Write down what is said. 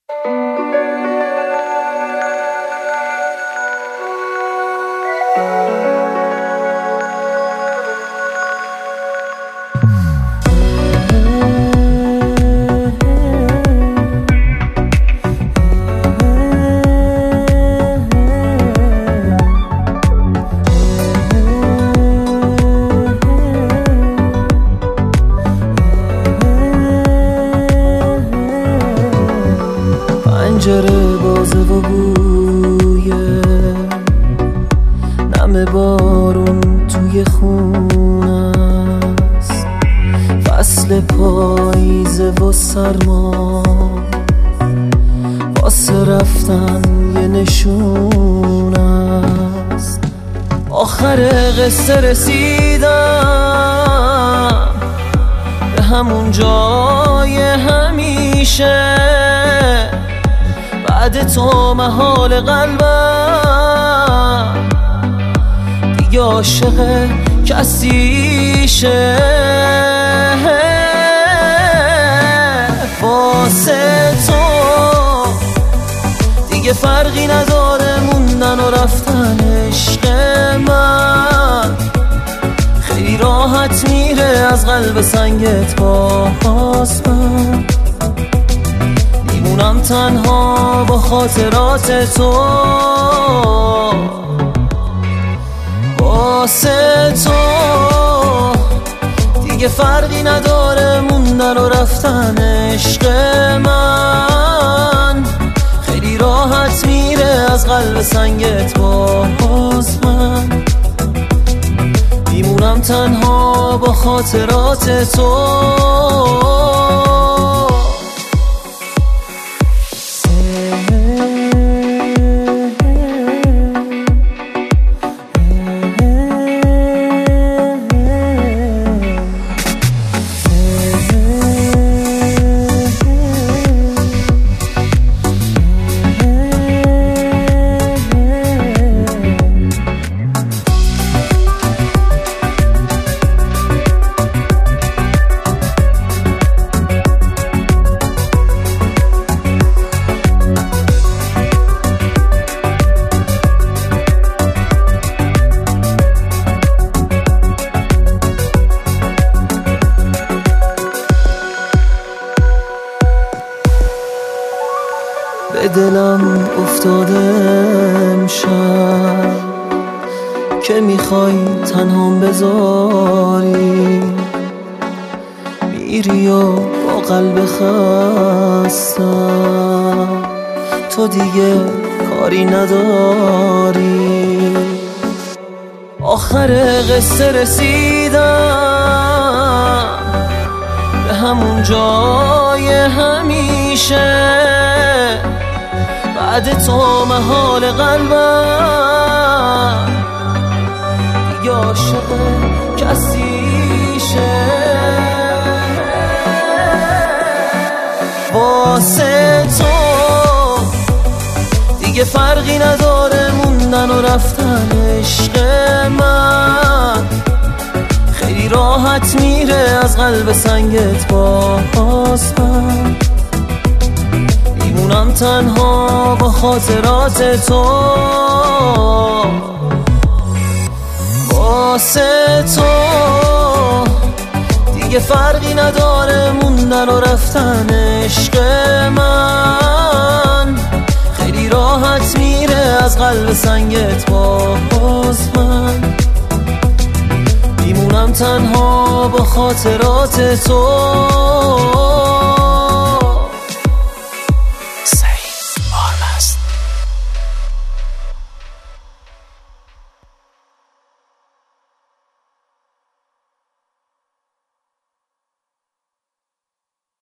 پنجره بازه و بوی نم بارون توی خونه است، فصل پاییزه و سرما واسه رفتن یه نشونه است. آخر قصه رسیدم به همون جای همیشه، بعد تو محال قلبم دیگه عاشق کسیشه. واسه تو دیگه فرقی نداره موندن و رفتن. عشق من خیلی راحت میره از قلب سنگت. باز من میمونم تنها با خاطرات تو. واسه تو دیگه فرقی نداره موندن و رفتن. عشق من خیلی راحت میره از قلب سنگت. باز من میمونم تنها با خاطرات تو. به دلم افتاده امشب که میخوای تنهام بذاری، میری و با قلب خستم تو دیگه کاری نداری. آخر قصه رسیدم به همون جای همیشه، بعد تو محال قلبم دیگه عاشق کسیشه. واسه تو دیگه فرقی نداره موندن و رفتن. عشق من خیلی راحت میره از قلب سنگت. باز من میمونم تنها با خاطرات تو. واسه تو دیگه فرقی نداره موندن و رفتن. عشق من خیلی راحت میره از قلب سنگت. باز من میمونم تنها با خاطرات تو.